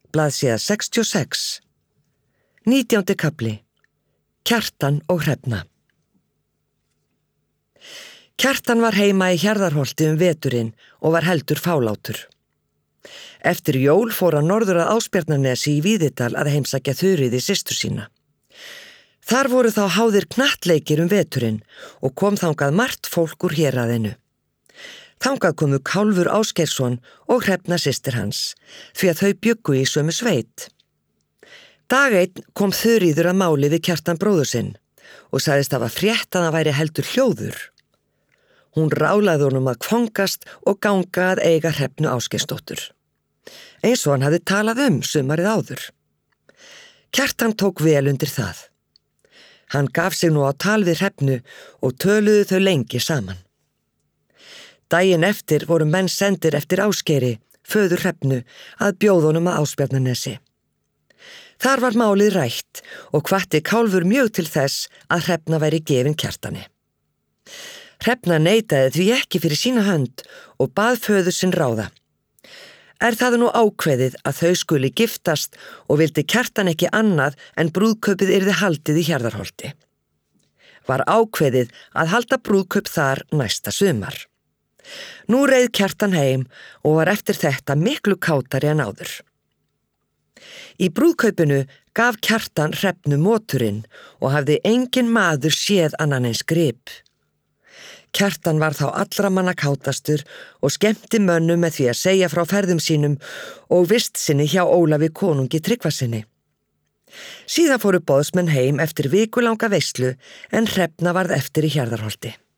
blaðsíða 66. 19. kafli. Kjartan og Hrefna. Kjartan var heima í Hjarðarholti veturinn og var heldur fálátur. Eftir jól fór hann norður að Ásbjarnarnesi í Víðidal að heimsækja Þuríði systur sína. Þar voru þá háðir knattleikir veturinn og kom þangað margt fólk úr héraðinu. Þangað komu Kálfur Ásgeirsson og Hrefna systir hans, því að þau bjuggu í sömu sveit. Dag einn kom Þuríður að máli við Kjartan bróður sinn og sagðist hafa frétt að hann væri heldur hljóður. Hún rálaði honum að kvangast og ganga að eiga Hrefnu Ásgeirsdóttur, eins og hann hafði talað sumarið áður. Kjartan tók vel undir það. Hann gaf sig nú á tal við Hrefnu og töluðu þau lengi saman. Daginn eftir voru menn sendir eftir Ásgeiri, föður Hrefnu, að bjóða honum að Ásbjarnarnesi. Þar var málið rætt og hvatti Kálfur mjög til þess að Hrefna væri gefin Kjartani. Hrefna neitaði því ekki fyrir sína hönd og bað föður sinn ráða. Það nú ákveðið að þau skuli giftast og vildi Kjartan ekki annað en brúðkaupið yrði haldið í Hjarðarholti. Var ákveðið að halda brúðkaup þar næsta sumar. Nú reið Kjartan heim og var eftir þetta miklu kátari en áður. Í brúðkaupinu gaf Kjartan Hrefnu móturinn og hafði engin maður séð annan eins grip. Kjartan var þá allra manna kátastur og skemmti mönnum með því að segja frá ferðum sínum og vist sinni hjá Ólafi konungi Tryggvasyni. Síðan fóru boðsmenn heim eftir vikulanga veislu en Hrefna varð eftir í Hjarðarholti.